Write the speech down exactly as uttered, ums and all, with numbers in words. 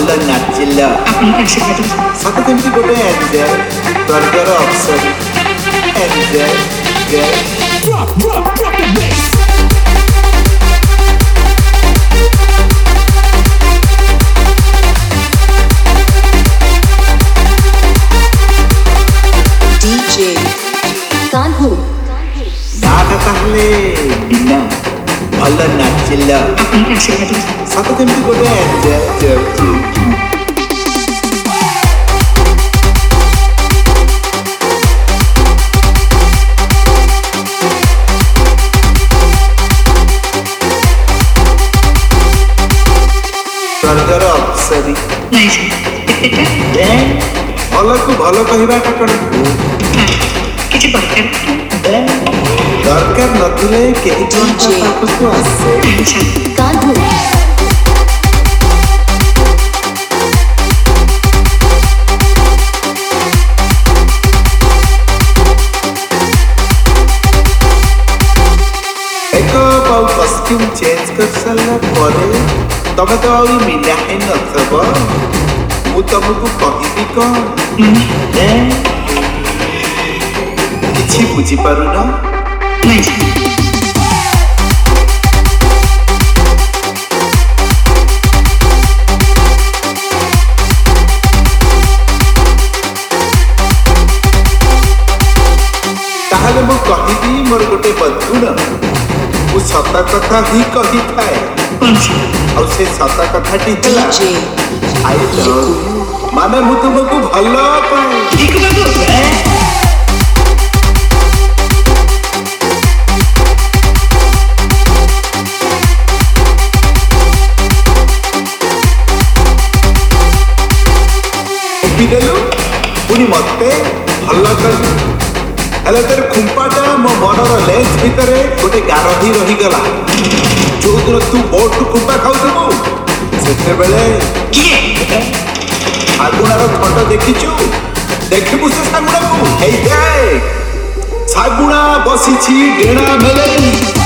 ଭଲ ନାଚିଲ ଆପଣଙ୍କ ଆଶୀର୍ବାଦ ସତ କେମିତି ଗୋଟେ ଏଞ୍ଜେଲ ସ୍ୱର୍ଗର ଅପ୍ସରୀ angel Drop, drop, drop the bass. D J Kanhu ଗାଁଟା ତାହେଲେ ବିନା ଭଲ ନାଚିଲ ଆପଣଙ୍କ ଆଶୀର୍ବାଦ ସତ କେମିତି ଗୋଟେ ଏଞ୍ଜେଲ ସ୍ୱର୍ଗର ଅପ୍ସରୀ ନାଇଁ ସାର୍ ଏତେଟା ଭଲକୁ ଭଲ କହିବାଟା କ'ଣ ଭୁଲ? କିଛି ଦରକାର ଦରକାର ନଥିଲେ କେହି ଜଣଙ୍କ ପାଖକୁ ଆସେ ନାହିଁ ସାର୍ Kanhu ମେକଅପ୍ ଆଉ କଷ୍ଟ୍ୟୁମ୍ ଚେଞ୍ଜ କରିସାରିଲା ପରେ ତମେ ତ ଆଉ ମିନା ହେଇନଥିବ ମୁଁ ତମକୁ କହିବି କ'ଣ ଏଁ? କିଛି ବୁଝିପାରୁନ ନାଇଁ ସାର୍ ତାହେଲେ ମୁଁ କହିବି ମୋର ଗୋଟେ ବନ୍ଧୁଣ ମୁଁ ସତ କଥା ହିଁ କହିଥାଏ କ'ଣ ସାର୍ ଆଉ ସେ ସତ କଥାଟି D ହେଲା J ଆଇ ଲଭ୍ ୟୁ ମାନେ ମୁଁ ତୁମକୁ ଭଲ ପାଏ ଠିକ ବାବୁ ଦେଲୁ ପୁଣି ମତେ ଭଲ କଲୁ ହେଲେ ତୋର ଖୁମ୍ପାଟା ମୋ ମନର ଲେନ୍ସ ଭିତରେ ଗୋଟେ ଗାର ହିଁ ରହିଗଲା ଯୋଉଦିନ ତୁ ବୋଟୁ ଖୁମ୍ପା ଖାଉଥିବୁ ସେତେବେଳେ କିଏ ଶାଗୁଣାର ଫଟୋ ଦେଖିଛୁ ଦେଖିବୁ ସେ ଶାଗୁଣାକୁ ଏଇ ଦେଖ ଶାଗୁଣା ବସିଛି ଡେଣା ମେଲେଇ